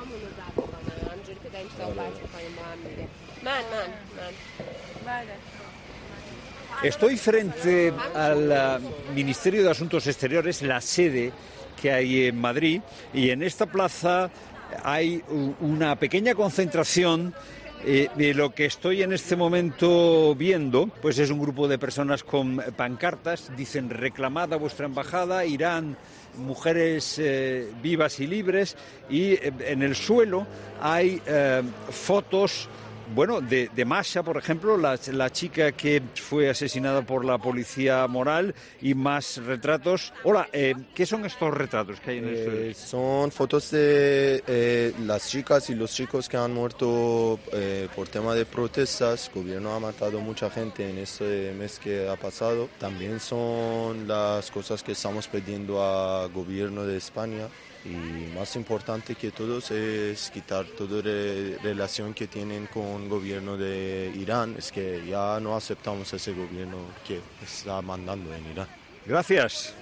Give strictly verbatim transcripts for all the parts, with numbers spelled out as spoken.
Estoy frente al uh, Ministerio de Asuntos Exteriores, la sede que hay en Madrid, y en esta plaza hay una pequeña concentración. Eh, de lo que estoy en este momento viendo, pues es un grupo de personas con pancartas, dicen reclamada vuestra embajada, Irán, mujeres eh, vivas y libres, y eh, en el suelo hay eh, fotos, bueno, de, de Masha, por ejemplo, la, la chica que fue asesinada por la policía moral, y más retratos. Hola, eh, ¿qué son estos retratos que hay en el suelo? Eh, son fotos de eh, las chicas y los chicos que han muerto eh, por tema de protestas. El gobierno ha matado mucha gente en este mes que ha pasado. También son las cosas que estamos pidiendo al gobierno de España. Y más importante que todo es quitar toda re- relación que tienen con el gobierno de Irán. Es que ya no aceptamos ese gobierno que está mandando en Irán. Gracias.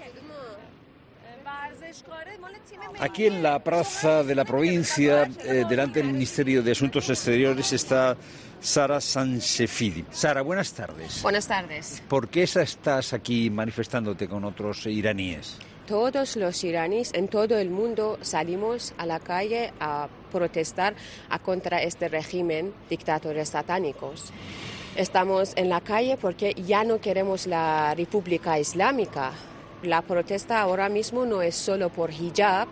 Aquí en la plaza de la provincia, eh, delante del Ministerio de Asuntos Exteriores, está Sara Sanshefidi. Sara, buenas tardes. Buenas tardes. ¿Por qué estás aquí manifestándote con otros iraníes? Todos los iraníes en todo el mundo salimos a la calle a protestar a contra este régimen dictadores satánicos. Estamos en la calle porque ya no queremos la República Islámica. La protesta ahora mismo no es solo por hijab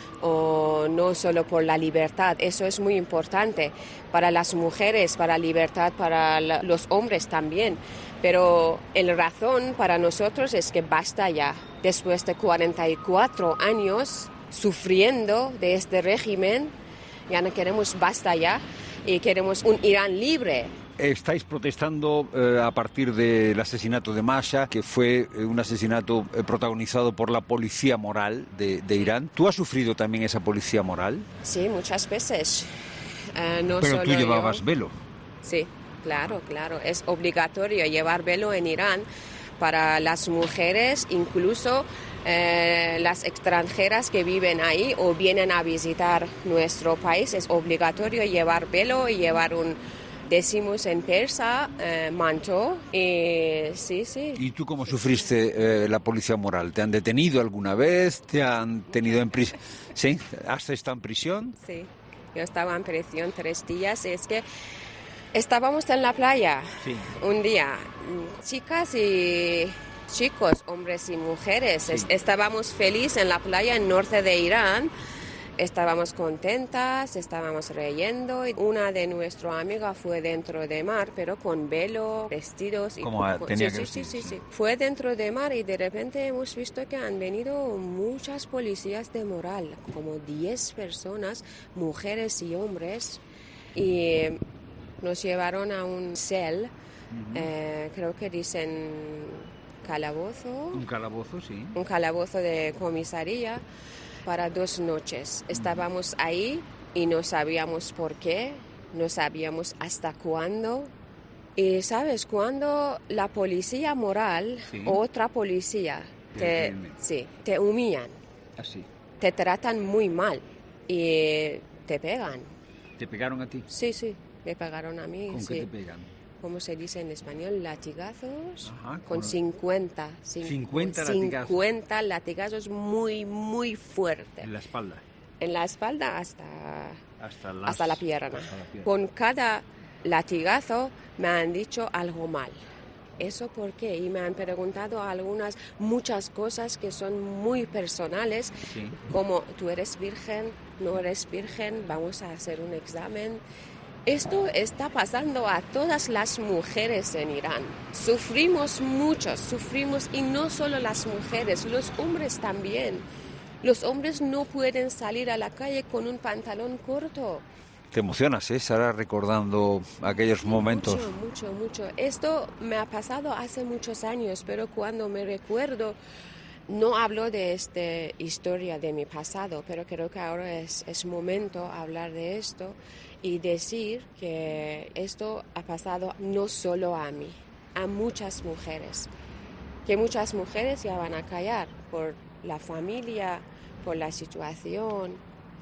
o no solo por la libertad. Eso es muy importante para las mujeres, para la libertad, para la, los hombres también. Pero la razón para nosotros es que basta ya. Después de cuarenta y cuatro años sufriendo de este régimen, ya no queremos basta ya y queremos un Irán libre. Estáis protestando eh, a partir del asesinato de Masha, que fue eh, un asesinato eh, protagonizado por la policía moral de, de Irán. ¿Tú has sufrido también esa policía moral? Sí, muchas veces. Uh, no Pero solo tú llevabas yo. velo. Sí, claro, claro. Es obligatorio llevar velo en Irán para las mujeres, incluso eh, las extranjeras que viven ahí o vienen a visitar nuestro país. Es obligatorio llevar velo y llevar un, decimos en persa, eh, manto. Y sí, sí. ¿Y tú cómo sufriste eh, la policía moral? ¿Te han detenido alguna vez? ¿Te han tenido en prisión? ¿Sí? ¿Has estado en prisión? Sí, yo estaba en prisión tres días. Es que estábamos en la playa sí. un día, chicas y chicos, hombres y mujeres. Sí. Estábamos felices en la playa en norte de Irán. Estábamos contentas, estábamos riendo. Una de nuestras amigas fue dentro de mar, pero con velo, vestidos. Como y, tenía sí, que sí, sí, sí. sí. Fue dentro de mar y de repente hemos visto que han venido muchas policías de moral, como diez personas, mujeres y hombres, y nos llevaron a un cel, uh-huh. eh, creo que dicen calabozo. Un calabozo, sí. Un calabozo de comisaría. Para dos noches. Estábamos ahí y no sabíamos por qué, no sabíamos hasta cuándo. Y sabes, cuando la policía moral, sí. otra policía, te, sí, te humillan, así, te tratan muy mal y te pegan. ¿Te pegaron a ti? Sí, sí, me pegaron a mí. ¿Con sí. qué te pegan? ¿Cómo se dice en español? Latigazos. Ajá, con cincuenta. cincuenta latigazos. cincuenta latigazos muy, muy fuertes. En la espalda. En la espalda hasta, hasta, las, hasta, la pierna. hasta la pierna. Con cada latigazo me han dicho algo mal. ¿Eso por qué? Y me han preguntado algunas, muchas cosas que son muy personales, sí. como tú eres virgen, no eres virgen, vamos a hacer un examen. Esto está pasando a todas las mujeres en Irán. Sufrimos mucho, sufrimos, y no solo las mujeres, los hombres también. Los hombres no pueden salir a la calle con un pantalón corto. Te emocionas, ¿eh, Sara, recordando aquellos momentos? Mucho, mucho, mucho. Esto me ha pasado hace muchos años, pero cuando me recuerdo, no hablo de esta historia de mi pasado, pero creo que ahora es, es momento hablar de esto y decir que esto ha pasado no solo a mí, a muchas mujeres, que muchas mujeres ya van a callar por la familia, por la situación,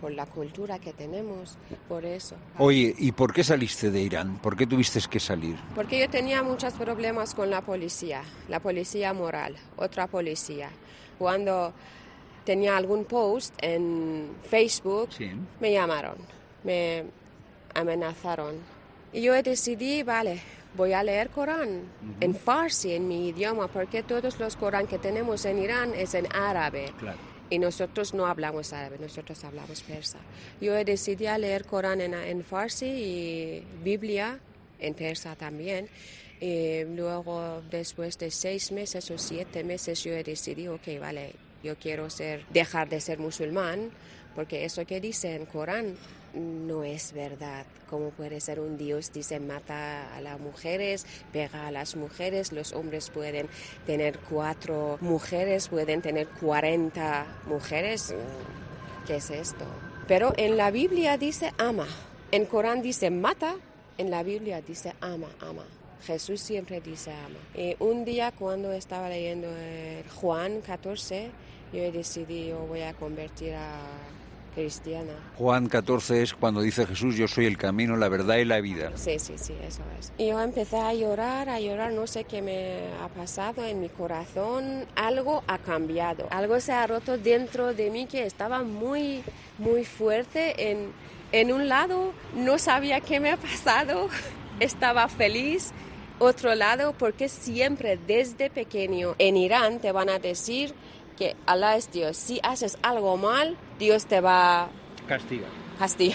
por la cultura que tenemos, por eso. Oye, ¿y por qué saliste de Irán? ¿Por qué tuviste que salir? Porque yo tenía muchos problemas con la policía, la policía moral, otra policía. Cuando tenía algún post en Facebook, Sí. me llamaron, me amenazaron. Y yo decidí, vale, voy a leer Corán uh-huh. en farsi, en mi idioma, porque todos los Corán que tenemos en Irán es en árabe. Claro. Y nosotros no hablamos árabe, nosotros hablamos persa. Yo decidí a leer Corán en, en farsi y Biblia en persa también. Y luego, después de seis meses o siete meses, yo decidí, ok, vale, yo quiero ser, dejar de ser musulmán, porque eso que dice en Corán no es verdad. ¿Cómo puede ser un Dios? Dice, mata a las mujeres, pega a las mujeres, los hombres pueden tener cuatro mujeres, pueden tener cuarenta mujeres. ¿Qué es esto? Pero en la Biblia dice ama, en Corán dice mata, en la Biblia dice ama, ama. Jesús siempre dice ama. Y un día cuando estaba leyendo eh, Juan catorce, yo decidí, yo voy a convertir a cristiana. Juan catorce es cuando dice Jesús, yo soy el camino, la verdad y la vida. Sí, sí, sí, eso es. Y yo empecé a llorar, a llorar, no sé qué me ha pasado en mi corazón. Algo ha cambiado, algo se ha roto dentro de mí que estaba muy, muy fuerte. En, en un lado no sabía qué me ha pasado, estaba feliz. Otro lado, porque siempre desde pequeño en Irán te van a decir que Allah es Dios. Si haces algo mal, Dios te va a castigar. Castigar.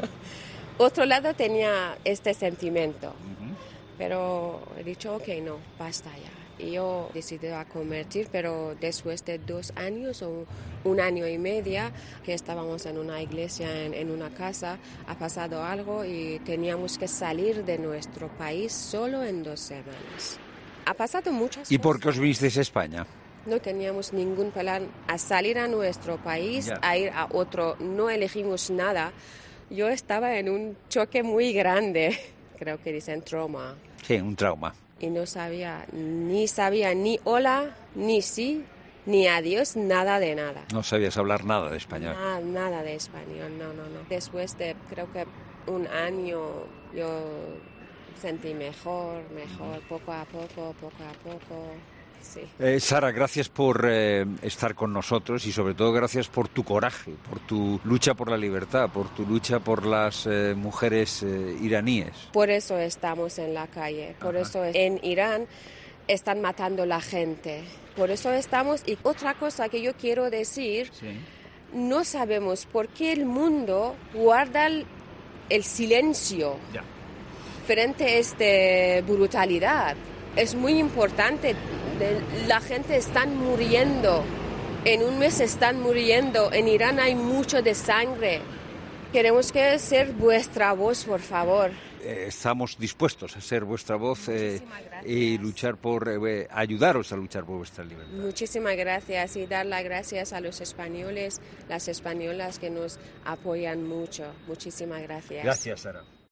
Otro lado tenía este sentimiento, uh-huh. pero he dicho, ok, no, basta ya. Y yo decidí a convertir, pero después de dos años o un año y medio que estábamos en una iglesia, en, en una casa, ha pasado algo y teníamos que salir de nuestro país solo en dos semanas. Ha pasado muchas cosas. ¿Y por qué os vinisteis a España? No teníamos ningún plan a salir a nuestro país, yeah. a ir a otro, no elegimos nada. Yo estaba en un choque muy grande, creo que dicen trauma. Sí, un trauma. Y no sabía, ni sabía ni hola, ni sí, ni adiós, nada de nada. No sabías hablar nada de español. Nada, nada de español, no, no, no. Después de creo que un año yo sentí mejor, mejor, poco a poco, poco a poco. Sí. Eh, Sara, gracias por eh, estar con nosotros y sobre todo gracias por tu coraje, por tu lucha por la libertad, por tu lucha por las eh, mujeres eh, iraníes. Por eso estamos en la calle, por Ajá. eso en Irán están matando a la gente, por eso estamos. Y otra cosa que yo quiero decir, sí. no sabemos por qué el mundo guarda el, el silencio ya. frente a esta brutalidad. Es muy importante, la gente está muriendo, en un mes están muriendo, en Irán hay mucho de sangre. Queremos que ser vuestra voz, por favor. Eh, estamos dispuestos a ser vuestra voz eh, y luchar por, eh, ayudaros a luchar por vuestra libertad. Muchísimas gracias y dar las gracias a los españoles, las españolas que nos apoyan mucho. Muchísimas gracias. Gracias, Sara.